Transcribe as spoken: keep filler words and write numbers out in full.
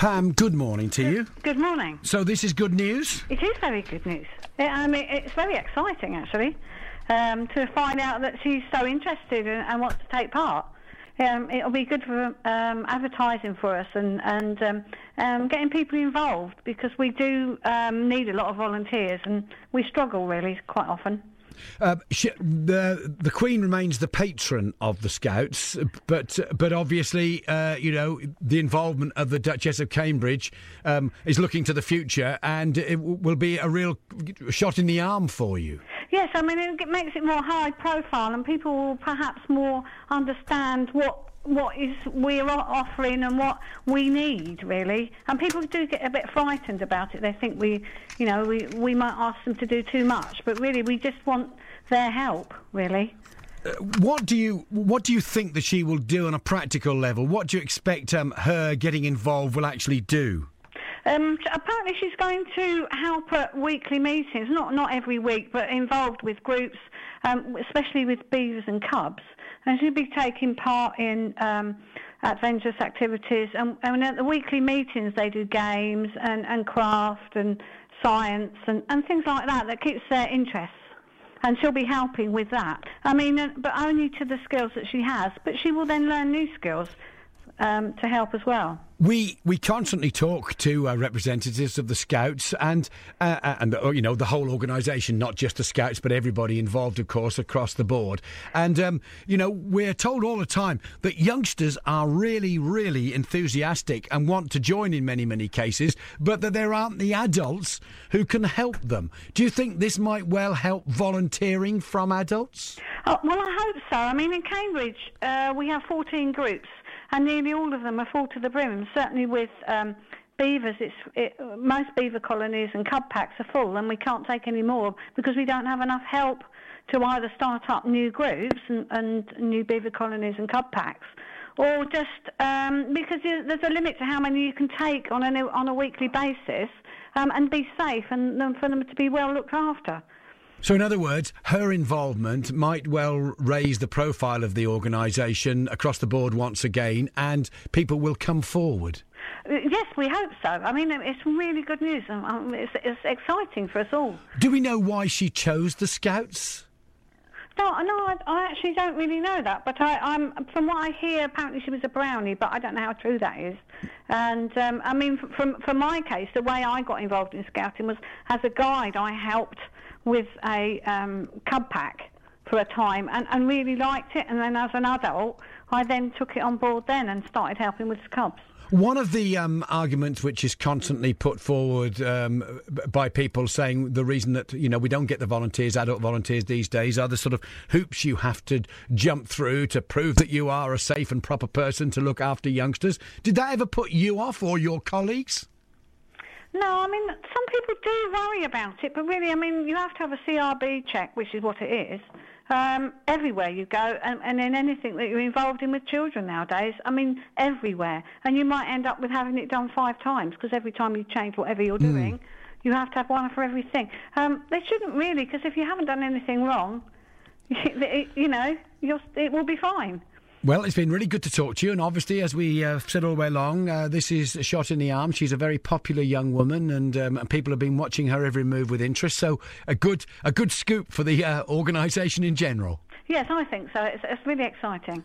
Pam, good morning to you. Good morning. So this is good news? It is very good news. It, I mean, it's very exciting, actually, um, to find out that she's so interested and, and wants to take part. Um, it'll be good for um, advertising for us and, and um, um, getting people involved, because we do um, need a lot of volunteers and we struggle, really, quite often. Uh, she, the the Queen remains the patron of the Scouts, but but obviously, uh, you know, the involvement of the Duchess of Cambridge um, is looking to the future, and it w- will be a real shot in the arm for you. Yes, I mean, it makes it more high profile, and people will perhaps more understand what what is we're offering and what we need, really. And people do get a bit frightened about it. They think we, you know, we, we might ask them to do too much, but really we just want their help, really. Uh, what do you what do you think that she will do on a practical level? What do you expect um, her getting involved will actually do? Um, apparently she's going to help at weekly meetings, not not every week, but involved with groups, um, especially with beavers and cubs. And she'll be taking part in um, adventurous activities. And, and at the weekly meetings they do games and, and craft and science and, and things like that that keeps their interests. And she'll be helping with that. I mean, uh, but only to the skills that she has. But she will then learn new skills um, to help as well. We we constantly talk to uh, representatives of the Scouts and uh, and uh, you know, the whole organisation, not just the Scouts but everybody involved, of course, across the board. And um, you know, we're told all the time that youngsters are really, really enthusiastic and want to join in many, many cases, but that there aren't the adults who can help them. Do you think this might well help volunteering from adults? Oh, well, I hope so. I mean, in Cambridge uh, we have fourteen groups. And nearly all of them are full to the brim. Certainly with um, beavers, it's, it, most beaver colonies and cub packs are full, and we can't take any more because we don't have enough help to either start up new groups and, and new beaver colonies and cub packs, or just um, because there's a limit to how many you can take on a, on a weekly basis um, and be safe and, and for them to be well looked after. So, in other words, her involvement might well raise the profile of the organisation across the board once again, and people will come forward. Yes, we hope so. I mean, it's really good news. It's, it's exciting for us all. Do we know why she chose the Scouts? No, no, I, I actually don't really know that. But I, I'm from what I hear, apparently she was a brownie, but I don't know how true that is. And um, I mean, from for my case, the way I got involved in Scouting was as a guide. I helped with a um, cub pack for a time and, and really liked it, and then as an adult I then took it on board then and started helping with the cubs. One of the um, arguments which is constantly put forward um, by people saying the reason that, you know, we don't get the volunteers, adult volunteers these days, are the sort of hoops you have to jump through to prove that you are a safe and proper person to look after youngsters. Did that ever put you off or your colleagues? No, I mean, some people do worry about it, but really, I mean, you have to have a C R B check, which is what it is, um, everywhere you go, and, and in anything that you're involved in with children nowadays, I mean, everywhere. And you might end up with having it done five times, because every time you change whatever you're Mm. doing, you have to have one for everything. Um, they shouldn't really, because if you haven't done anything wrong, you know, you're, it will be fine. Well, it's been really good to talk to you, and obviously, as we uh, said all the way along, uh, this is a shot in the arm. She's a very popular young woman, and, um, and people have been watching her every move with interest, so a good a good scoop for the uh, organisation in general. Yes, I think so. It's, it's really exciting.